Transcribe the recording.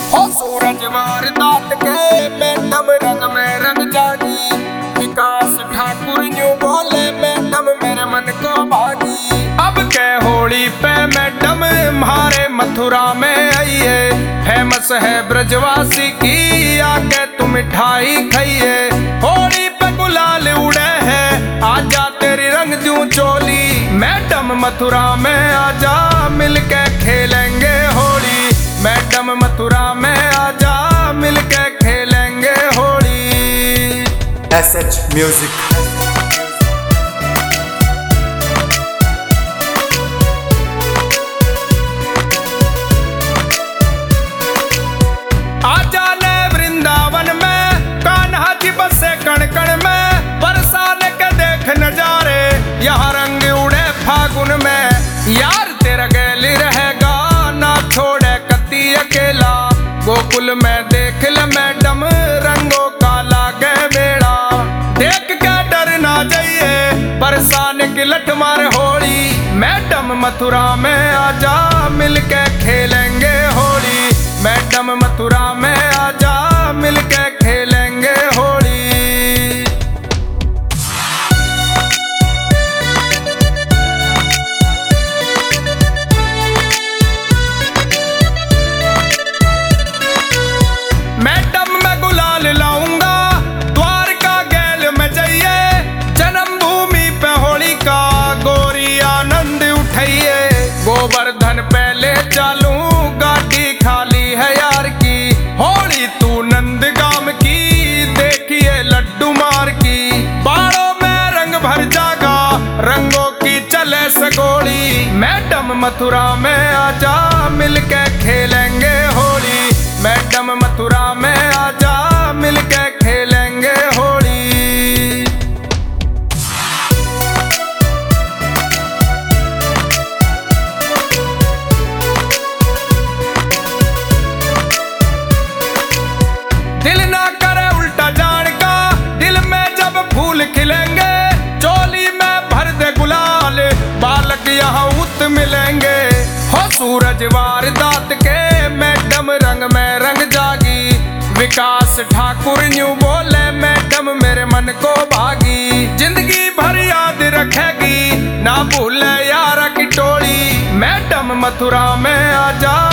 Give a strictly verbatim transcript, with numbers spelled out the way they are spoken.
हो सूरज वारदात के मैडम रंग में रंग जागी। विकास ठाकुर यूं बोले मैडम मेरे मन को भागी। अब के होली पे मैडम हमारे मथुरा में आई है। फेमस है ब्रजवासी की आके तुम मिठाई खाइए। होली पे गुलाल उड़े है आजा तेरी रंग दूं चोली। मैडम मथुरा में आजा मिलके खेलेंगे होली। मैडम मथुरा में आजा मिलके खेलेंगे होली। S H music. आजा ले वृंदावन में कान्हा जी बसे कण कण में। बरसाने के देख नजारे यहाँ रंग उड़े फागुन में। यार तेरा गैली रहेगा ना छोड़े कती अकेला। गोकुल में देख ले मैडम रंगों का लागे बेड़ा। देख के डर ना जाइए बरसाने की लठ मार होली। मैडम मथुरा में आजा मिलके खेलेंगे होली। मैडम मथुरा में आजा मिलके खेलेंगे होली। मैडम मैं गुलाल लाऊंगा द्वारका गैल में जाइए। जन्मभूमि पे होली का गोरी आनंद उठाइए। गोवर्धन पहले चालू गाड़ी खाली है यार की। होली तू नंदगाम की देखिए लड्डू मार की। बाड़ों में रंग भर जागा रंगों की चले सगोली। मैडम मथुरा में आजा मिलके खेलेंगे होली। मैडम मथुरा में आजा मिलके खेलेंगे होली। दिल ना करे उल्टा जान का दिल में जब फूल खिलेंगे। चोली में भर दे गुलाल बालक यहाँ उत मिलेंगे। हो सूरज वारदात के मैडम रंग में रंग जागी। विकास ठाकुर यूं बोले मैडम मेरे मन को भागी। जिंदगी भर याद रखेगी ना भूले यार की टोली। मैडम मथुरा में आजा